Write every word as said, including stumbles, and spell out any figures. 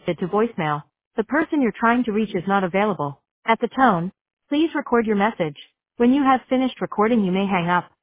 to voicemail. The person you're trying to reach is not available. At the tone, please record your message. When you have finished recording, you may hang up.